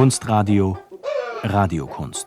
Kunstradio Radiokunst.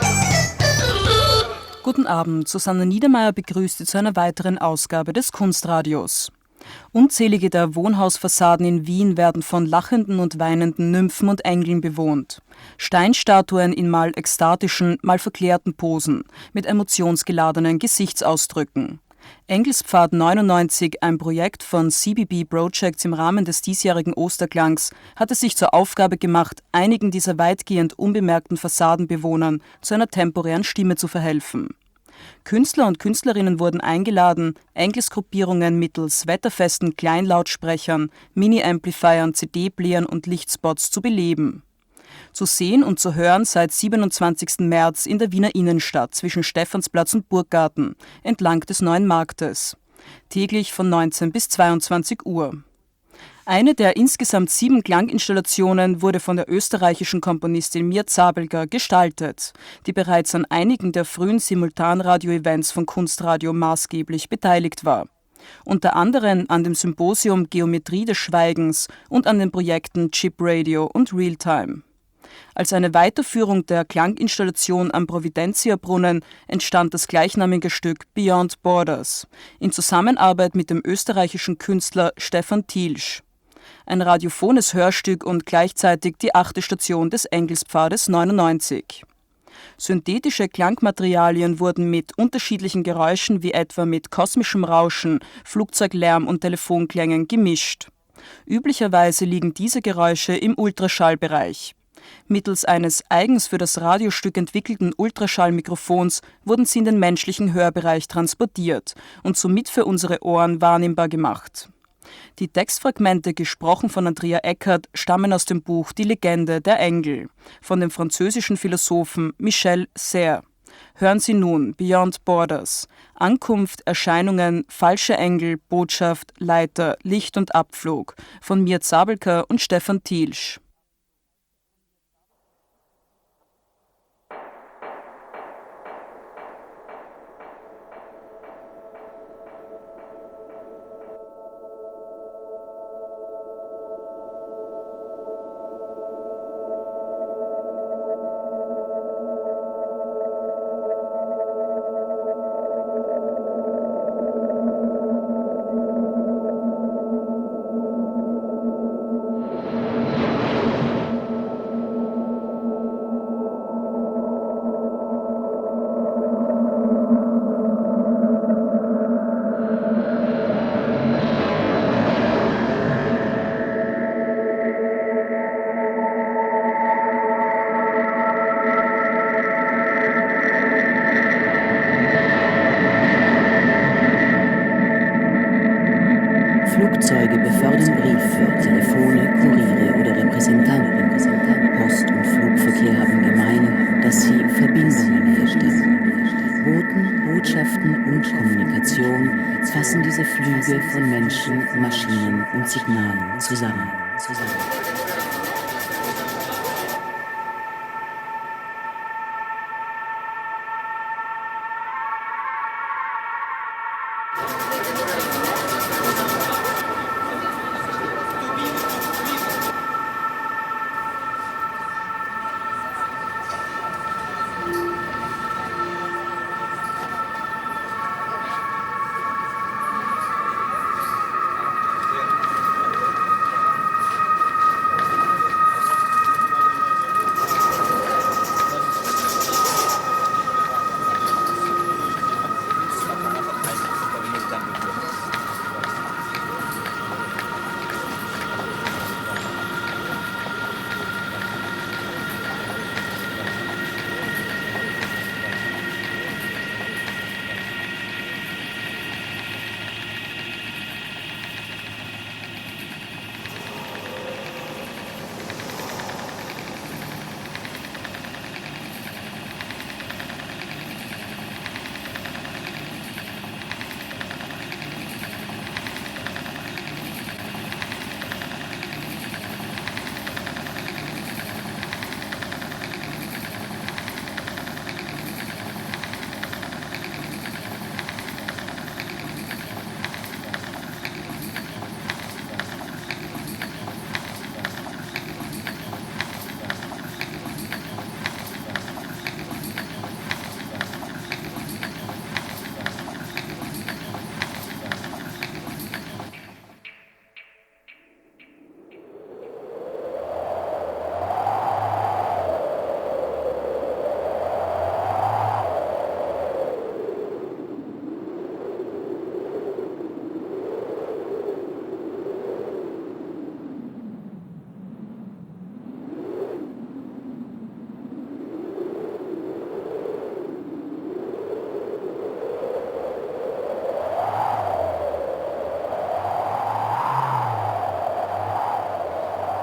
Guten Abend, Susanne Niedermeyer begrüßt Sie zu einer weiteren Ausgabe des Kunstradios. Unzählige der Wohnhausfassaden in Wien werden von lachenden und weinenden Nymphen und Engeln bewohnt. Steinstatuen in mal ekstatischen, mal verklärten Posen, mit emotionsgeladenen Gesichtsausdrücken. Engelspfad 99, ein Projekt von CBB Projects im Rahmen des diesjährigen Osterklangs, hat es sich zur Aufgabe gemacht, einigen dieser weitgehend unbemerkten Fassadenbewohnern zu einer temporären Stimme zu verhelfen. Künstler und Künstlerinnen wurden eingeladen, Engelsgruppierungen mittels wetterfesten Kleinlautsprechern, Mini-Amplifiern, CD-Playern und Lichtspots zu beleben. Zu sehen und zu hören seit 27. März in der Wiener Innenstadt zwischen Stephansplatz und Burggarten, entlang des Neuen Marktes. Täglich von 19 bis 22 Uhr. Eine der insgesamt 7 Klanginstallationen wurde von der österreichischen Komponistin Mir Zabelger gestaltet, die bereits an einigen der frühen Simultanradio-Events von Kunstradio maßgeblich beteiligt war. Unter anderem an dem Symposium Geometrie des Schweigens und an den Projekten Chip Radio und Realtime. Als eine Weiterführung der Klanginstallation am Providentia-Brunnen entstand das gleichnamige Stück Beyond Borders in Zusammenarbeit mit dem österreichischen Künstler Stefan Thielsch. Ein radiophones Hörstück und gleichzeitig die 8. Station des Engelspfades 99. Synthetische Klangmaterialien wurden mit unterschiedlichen Geräuschen wie etwa mit kosmischem Rauschen, Flugzeuglärm und Telefonklängen gemischt. Üblicherweise liegen diese Geräusche im Ultraschallbereich. Mittels eines eigens für das Radiostück entwickelten Ultraschallmikrofons wurden sie in den menschlichen Hörbereich transportiert und somit für unsere Ohren wahrnehmbar gemacht. Die Textfragmente, gesprochen von Andrea Eckert, stammen aus dem Buch Die Legende der Engel von dem französischen Philosophen Michel Serres. Hören Sie nun Beyond Borders, Ankunft, Erscheinungen, falsche Engel, Botschaft, Leiter, Licht und Abflug von Mir Zabelger und Stefan Thielsch. Flugzeuge befördern Briefe, Telefone, Kuriere oder Repräsentanten. Post- und Flugverkehr haben gemein, dass sie Verbindungen herstellen. Boten, Botschaften und Kommunikation fassen diese Flüge von Menschen, Maschinen und Signalen zusammen.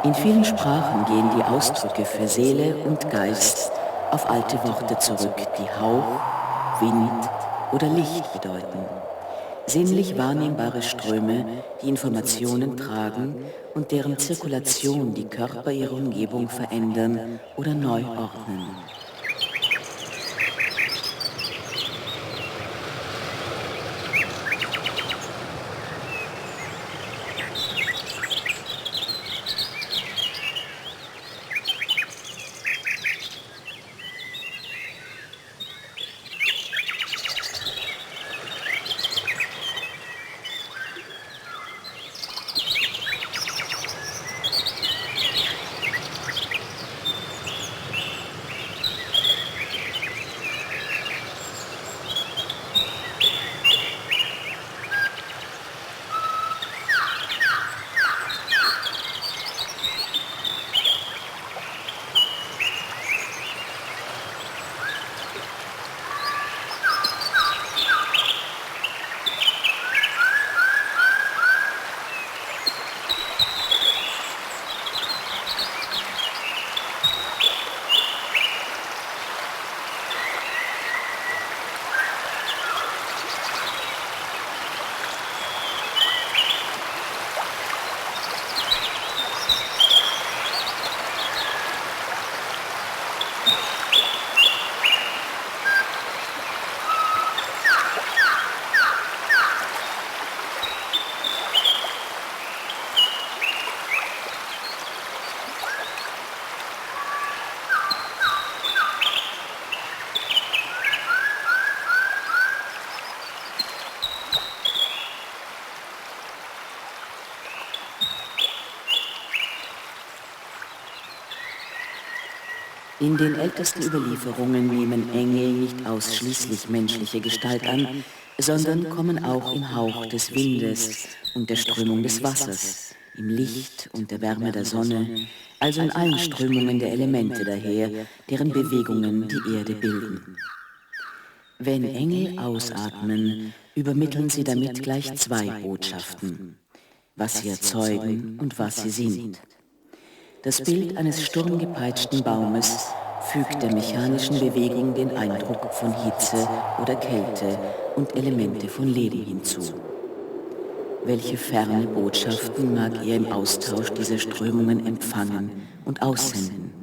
In vielen Sprachen gehen die Ausdrücke für Seele und Geist auf alte Worte zurück, die Hauch, Wind oder Licht bedeuten. Sinnlich wahrnehmbare Ströme, die Informationen tragen und deren Zirkulation die Körper ihrer Umgebung verändern oder neu ordnen. In den ältesten Überlieferungen nehmen Engel nicht ausschließlich menschliche Gestalt an, sondern kommen auch im Hauch des Windes und der Strömung des Wassers, im Licht und der Wärme der Sonne, also in allen Strömungen der Elemente daher, deren Bewegungen die Erde bilden. Wenn Engel ausatmen, übermitteln sie damit gleich zwei Botschaften: was sie erzeugen und was sie sind. Das Bild eines sturmgepeitschten Baumes fügt der mechanischen Bewegung den Eindruck von Hitze oder Kälte und Elemente von Leben hinzu. Welche ferne Botschaften mag er im Austausch dieser Strömungen empfangen und aussenden?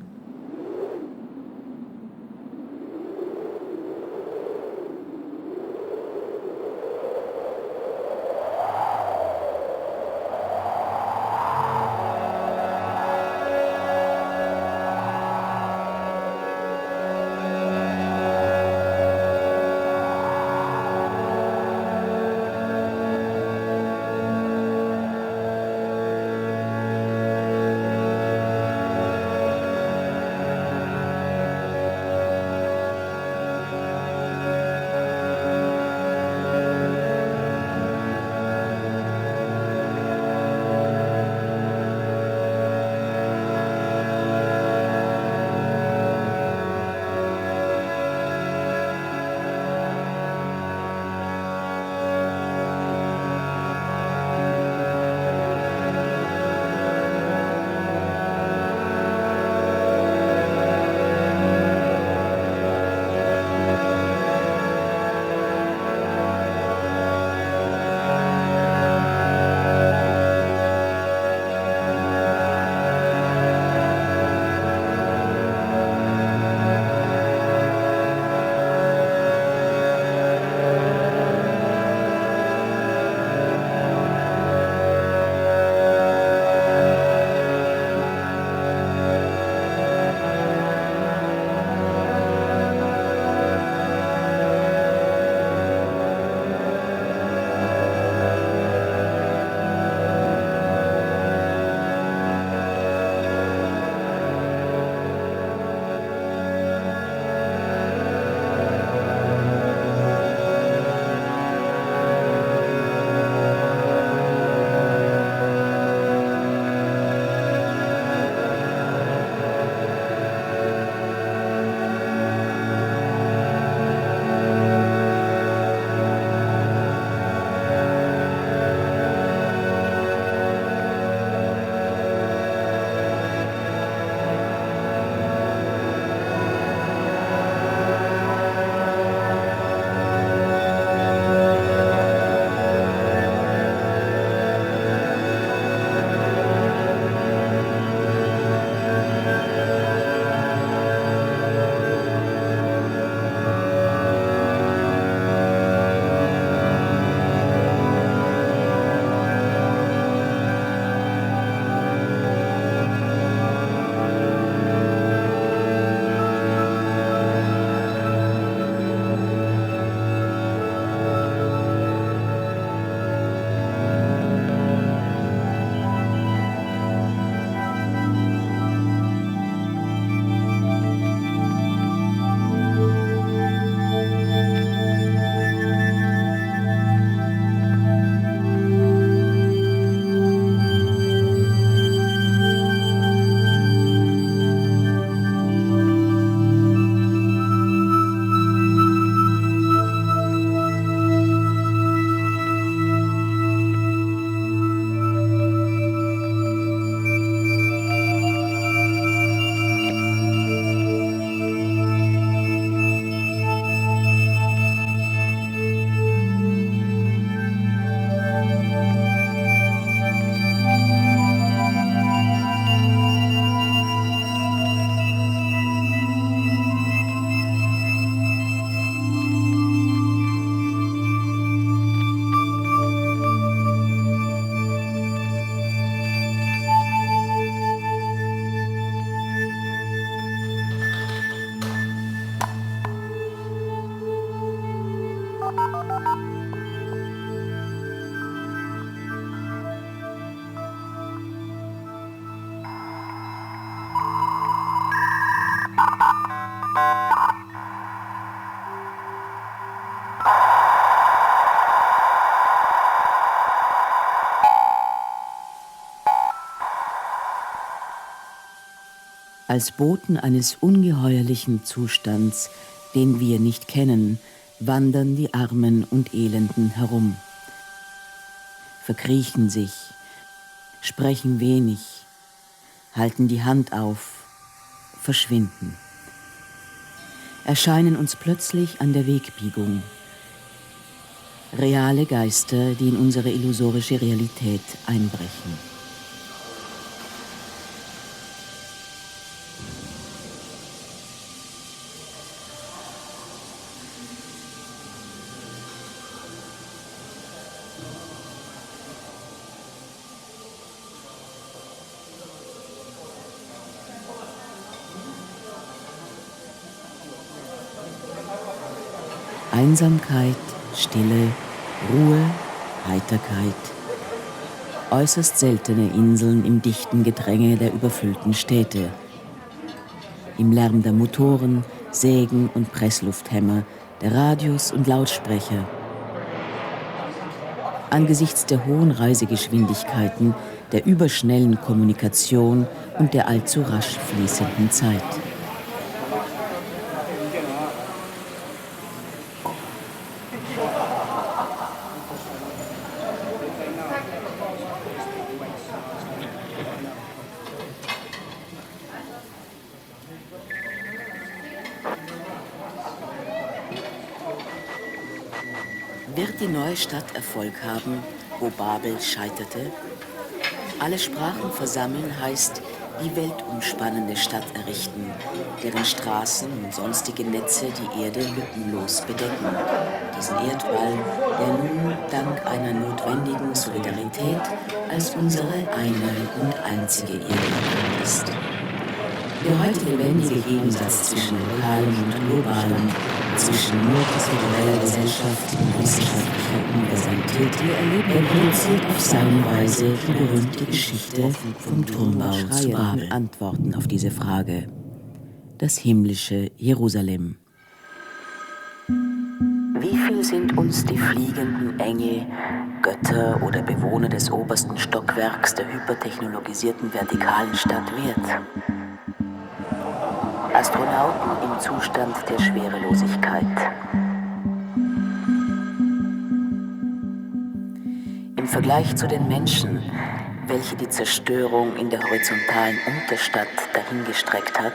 Als Boten eines ungeheuerlichen Zustands, den wir nicht kennen, wandern die Armen und Elenden herum, verkriechen sich, sprechen wenig, halten die Hand auf, verschwinden, erscheinen uns plötzlich an der Wegbiegung. Reale Geister, die in unsere illusorische Realität einbrechen. Einsamkeit, Stille, Ruhe, Heiterkeit. Äußerst seltene Inseln im dichten Gedränge der überfüllten Städte. Im Lärm der Motoren, Sägen und Presslufthämmer, der Radios und Lautsprecher. Angesichts der hohen Reisegeschwindigkeiten, der überschnellen Kommunikation und der allzu rasch fließenden Zeit. Wird die neue Stadt Erfolg haben, wo Babel scheiterte? Alle Sprachen versammeln heißt, die weltumspannende Stadt errichten, deren Straßen und sonstige Netze die Erde lückenlos bedecken. Diesen Erdball, der nun dank einer notwendigen Solidarität als unsere eine und einzige Erde ist. Der heute lebendige Gegensatz zwischen Lokalem und Globalem, zwischen multikultureller Gesellschaft und wissenschaftlicher Universalität, reproduziert auf seine Weise die berühmte Geschichte vom Turmbau zu Babel. Antworten auf diese Frage: das himmlische Jerusalem. Wie viel sind uns die fliegenden Engel, Götter oder Bewohner des obersten Stockwerks der hypertechnologisierten vertikalen Stadt wert? Astronauten im Zustand der Schwerelosigkeit. Im Vergleich zu den Menschen, welche die Zerstörung in der horizontalen Unterstadt dahingestreckt hat,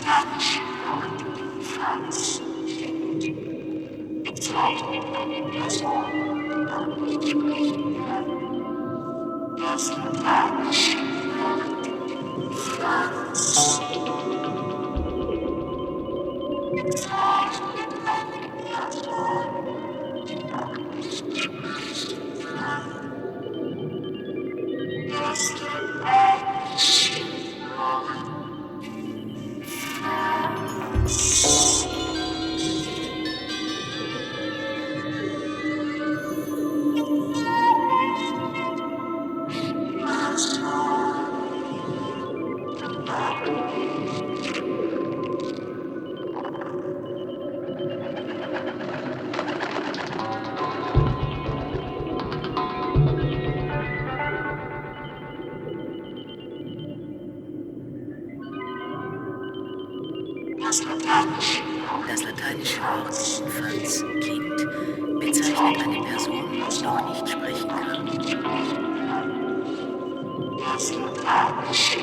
Das lateinische Wort Infanz, Kind, bezeichnet eine Person, die noch nicht sprechen kann. Das lateinische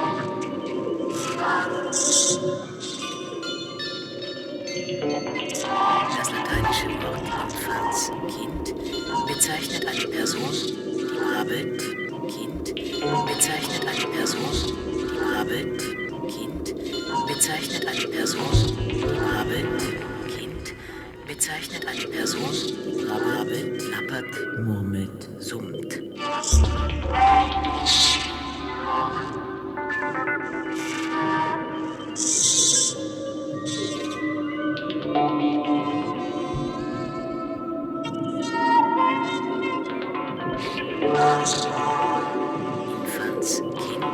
Wort Infanz, Kind, bezeichnet eine Person, die brabbelt, Kind, bezeichnet eine Person, die brabbelt, Kind, bezeichnet eine Person, die brabbelt, Kind, bezeichnet eine Person, die brabbelt, klappert, murmelt, summt. Infanz, Kind.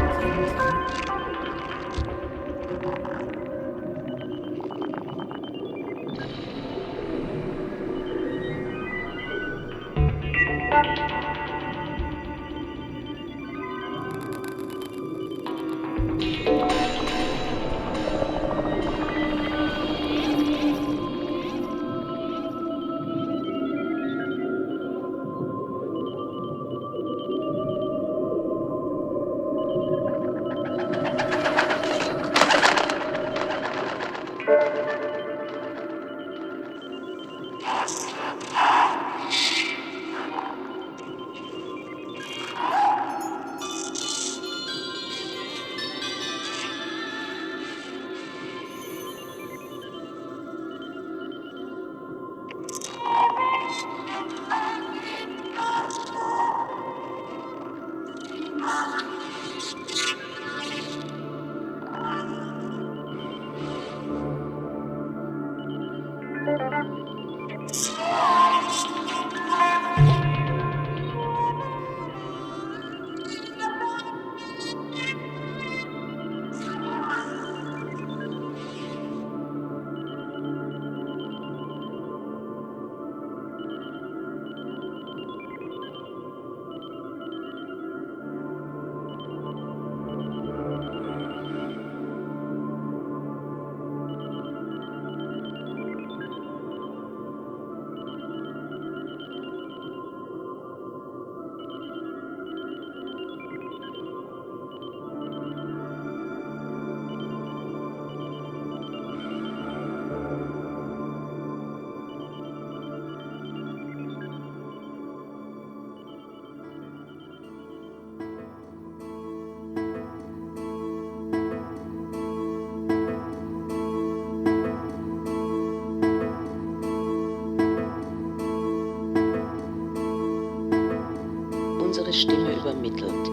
Unsere Stimme übermittelt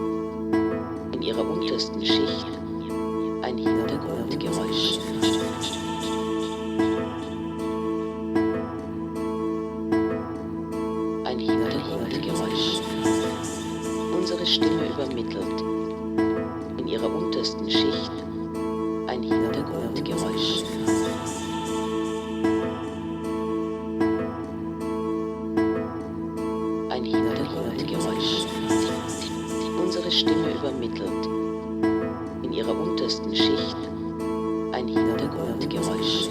in ihrer untersten Schicht ein Hintergrundgeräusch. Ein Hintergrundgeräusch. Unsere Stimme übermittelt in ihrer untersten Schicht ein Hintergrundgeräusch. Ein Hintergrundgeräusch. Unsere Stimme übermittelt in ihrer untersten Schicht ein Hintergrundgeräusch.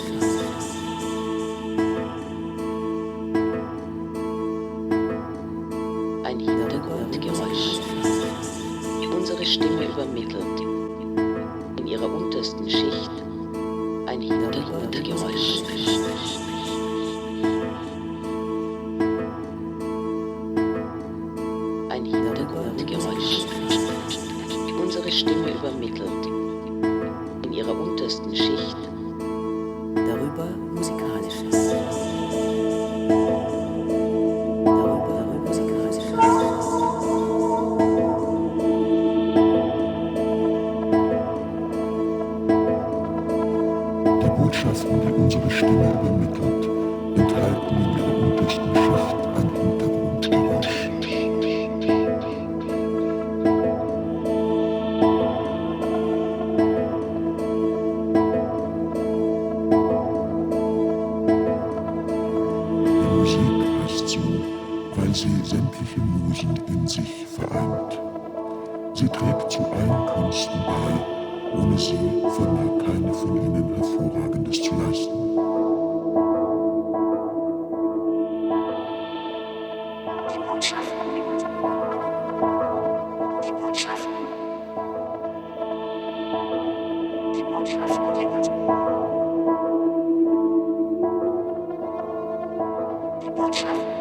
Ein Hintergrundgeräusch. Unsere Stimme übermittelt in ihrer untersten Schicht ein Hintergrundgeräusch. Ein Hintergrundgeräusch. Unsere Stimme übermittelt in ihrer untersten Schicht. Darüber Musikalisches. Botschaften, die unsere Stimme übermittelt, enthalten in ihrer untersten Schicht ein Hintergrundgeräusch. Die Musik heißt so, weil sie sämtliche Musen in sich vereint. Sie trägt zu allen Künsten bei. Ohne sie vermag keine von ihnen Hervorragendes zu leisten. Die Botschaften. Die Botschaften. Die Botschaften. Die Botschaften.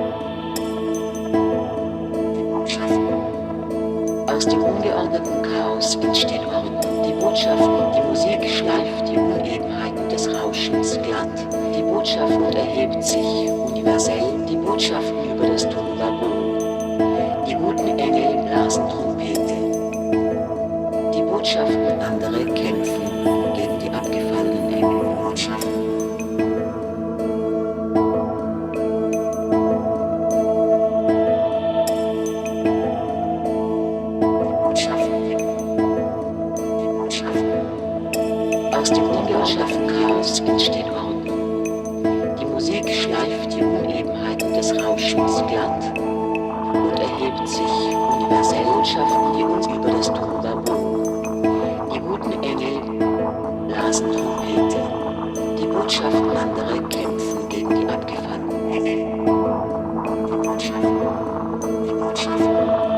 Die Botschaften. Aus dem ungeordneten Chaos entsteht Ordnung. Die Botschaften, die Musik schleift die Unebenheiten des Rauschens glatt. Die Botschaften erhebt sich universell. Die Botschaften über das Tonlabo. Die guten Engel blasen Trompete. Die Botschaften andere kämpfen gegen die abgefallenen Engel. Botschaften. Aus dem ungeschaffenen Chaos entsteht Ordnung. Die Musik schleift die Unebenheiten des Rauschens glatt und erhebt sich universell. Botschaften, die uns über das Tonlabo. Die guten Engel blasen Trompete. Die Botschaften andere kämpfen gegen die abgefallenen Engel. Die Botschaften. Die Botschaften.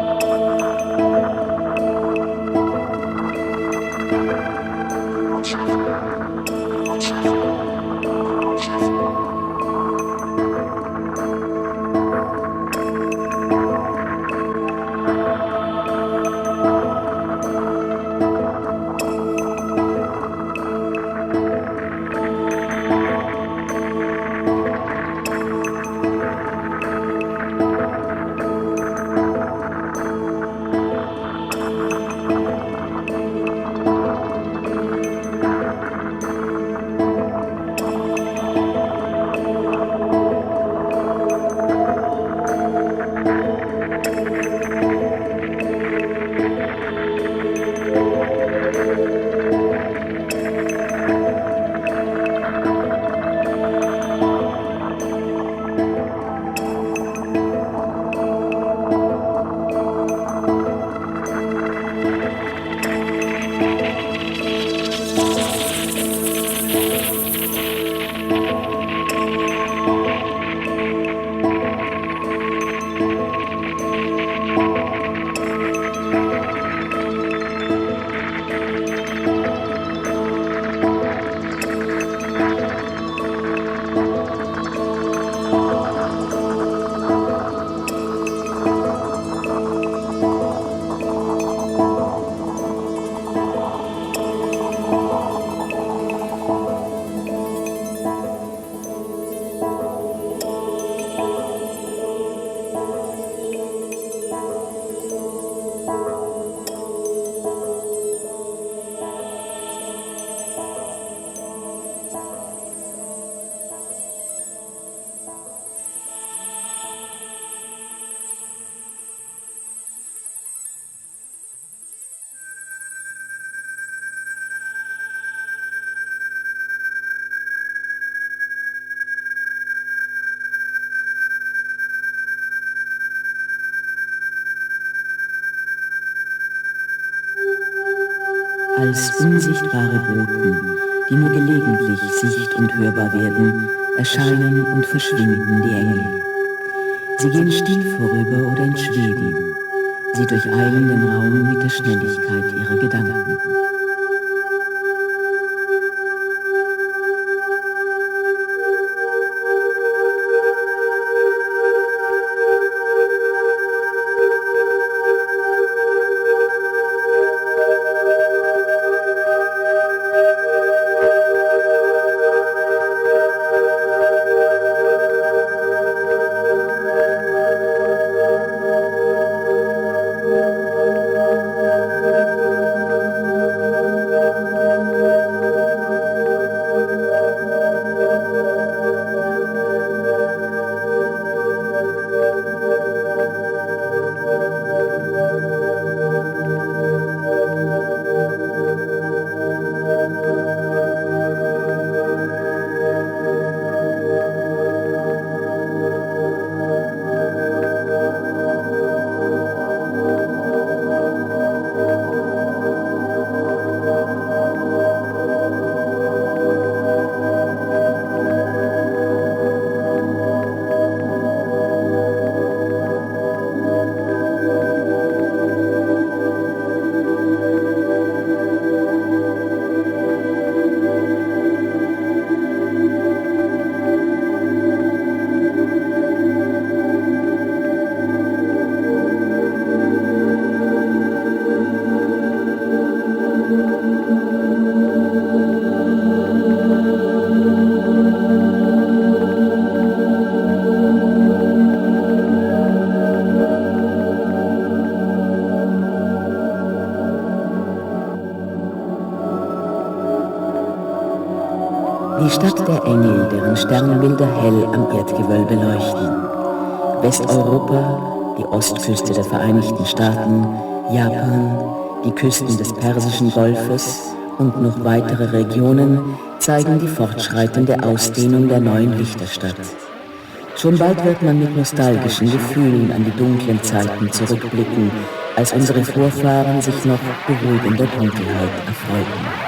Als unsichtbare Boten, die nur gelegentlich sicht- und hörbar werden, erscheinen und verschwinden die Engel. Sie gehen still vorüber oder entschweben. Sie durcheilen den Raum mit der Schnelligkeit ihrer Gedanken. Die Stadt der Engel, deren Sternbilder hell am Erdgewölbe leuchten. Westeuropa, die Ostküste der Vereinigten Staaten, Japan, die Küsten des Persischen Golfes und noch weitere Regionen zeigen die fortschreitende Ausdehnung der neuen Lichterstadt. Schon bald wird man mit nostalgischen Gefühlen an die dunklen Zeiten zurückblicken, als unsere Vorfahren sich noch beruhigender Dunkelheit erfreuten.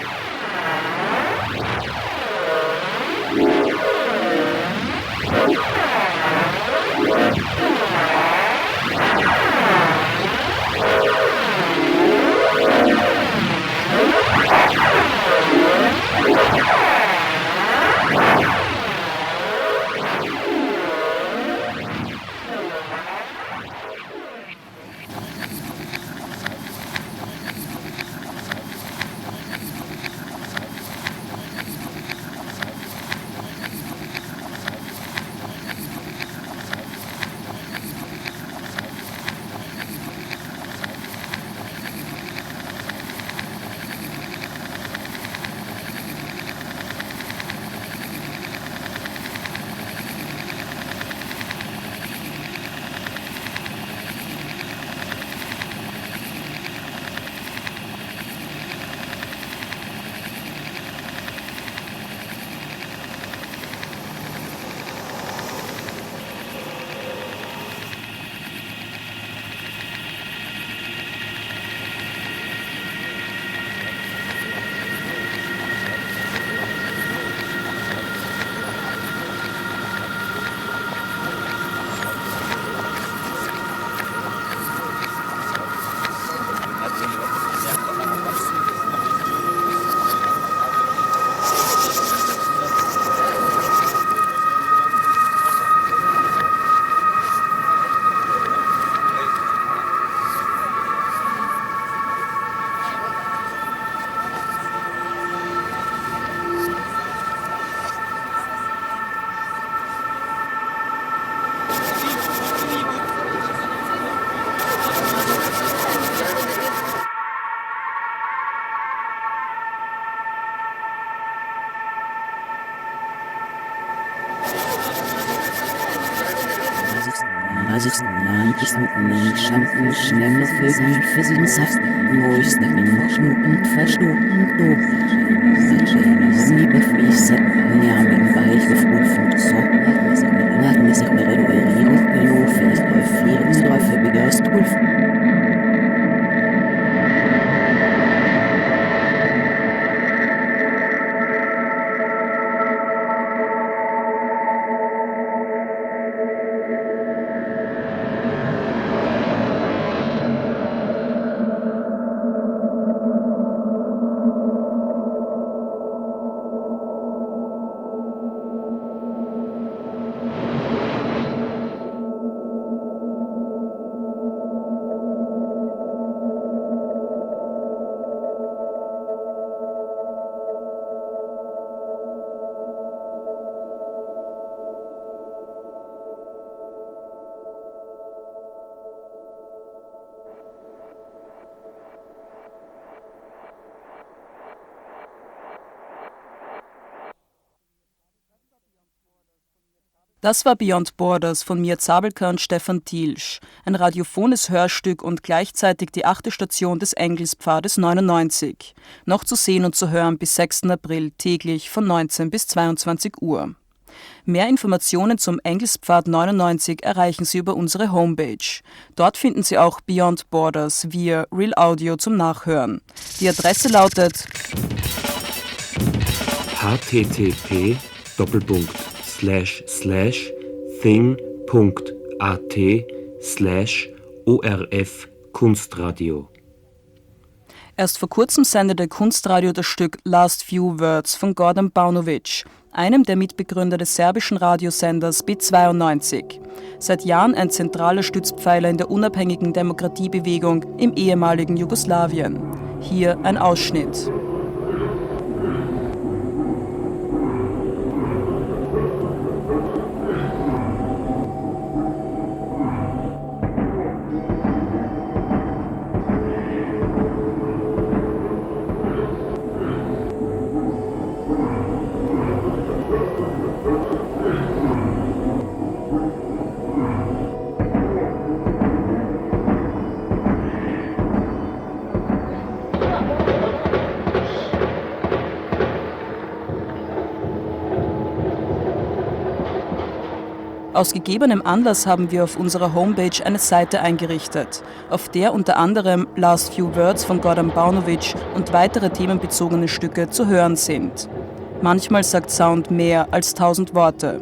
Schampen, schnelle Vögel, Füssen, Saft, Moisten, Schnuppen, Verschnuppen, Dob. Sie befließen, Njamin, Weich, Gefrufen, so. Laden sich bei der Regierung berufen, es bei vielen Läufe begast, Das war Beyond Borders von mir Zabelka und Stefan Thielsch, ein radiophones Hörstück und gleichzeitig die 8. Station des Engelspfades 99, noch zu sehen und zu hören bis 6. April täglich von 19 bis 22 Uhr. Mehr Informationen zum Engelspfad 99 erreichen Sie über unsere Homepage. Dort finden Sie auch Beyond Borders via Real Audio zum Nachhören. Die Adresse lautet http://thing.at/ORF-Kunstradio. Erst vor kurzem sendete Kunstradio das Stück Last Few Words von Gordon Baunovic, einem der Mitbegründer des serbischen Radiosenders B92. Seit Jahren ein zentraler Stützpfeiler in der unabhängigen Demokratiebewegung im ehemaligen Jugoslawien. Hier ein Ausschnitt. Aus gegebenem Anlass haben wir auf unserer Homepage eine Seite eingerichtet, auf der unter anderem Last Few Words von Goran Baunović und weitere themenbezogene Stücke zu hören sind. Manchmal sagt Sound mehr als 1000 Worte.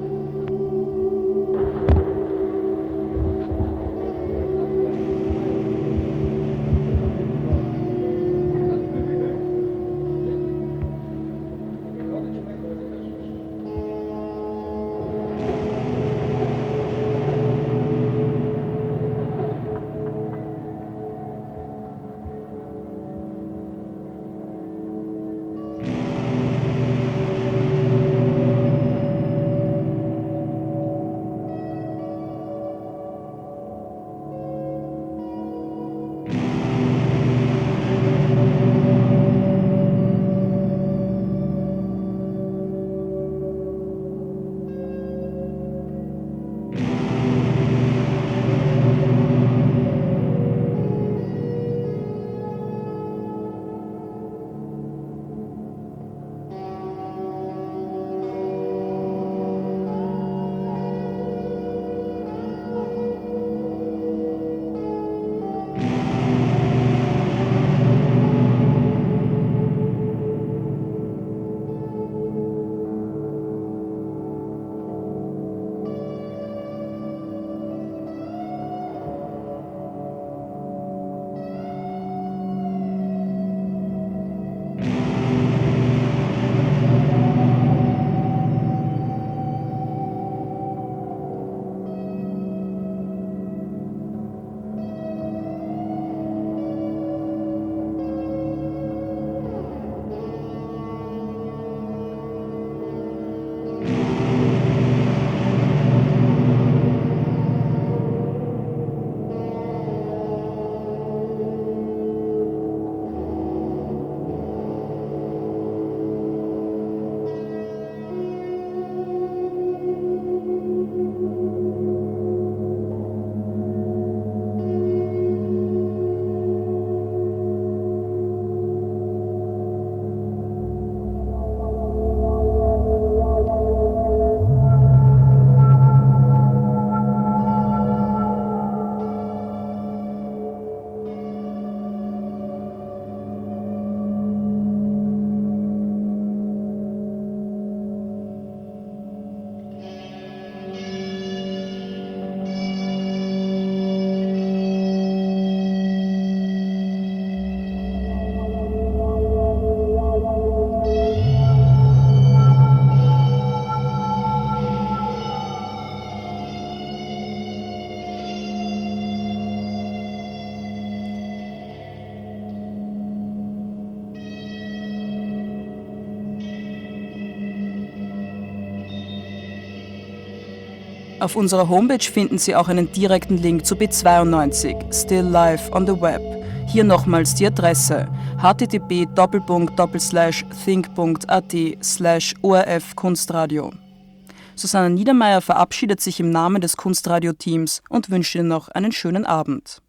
Auf unserer Homepage finden Sie auch einen direkten Link zu B92, Still Live on the Web. Hier nochmals die Adresse http://think.at/ORF-Kunstradio. Susanne Niedermeyer verabschiedet sich im Namen des Kunstradio-Teams und wünscht Ihnen noch einen schönen Abend.